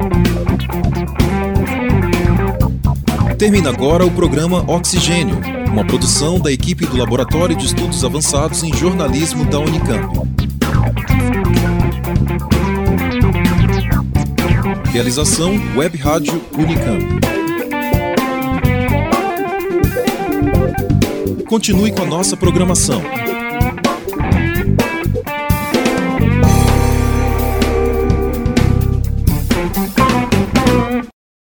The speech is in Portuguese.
Termina agora o programa Oxigênio, uma produção da equipe do Laboratório de Estudos Avançados em Jornalismo da Unicamp. Realização Web Rádio Unicamp. Continue com a nossa programação.